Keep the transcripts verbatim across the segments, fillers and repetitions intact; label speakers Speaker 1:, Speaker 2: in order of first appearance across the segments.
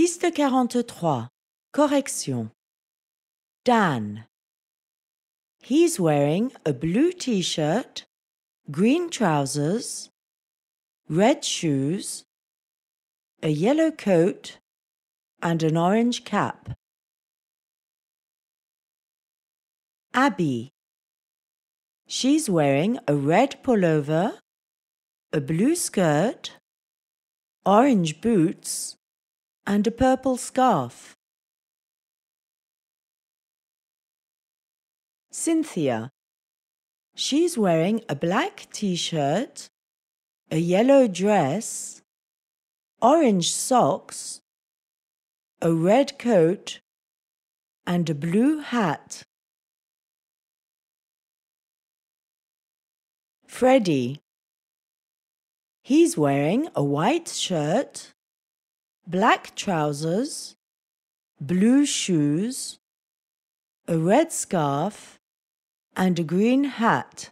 Speaker 1: Piste quarante-trois. Correction. Dan. He's wearing a blue t-shirt, green trousers, red shoes, a yellow coat, and an orange cap. Abby. She's wearing a red pullover, a blue skirt, orange boots, and a purple scarf. Cynthia. She's wearing a black t-shirt, a yellow dress, orange socks, a red coat, and a blue hat. Freddie. He's wearing a white shirt, black trousers, blue shoes, a red scarf, and a green hat.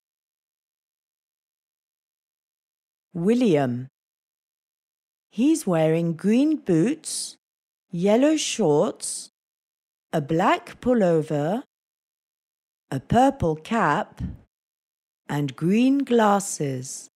Speaker 1: William. He's wearing green boots, yellow shorts, a black pullover, a purple cap, and green glasses.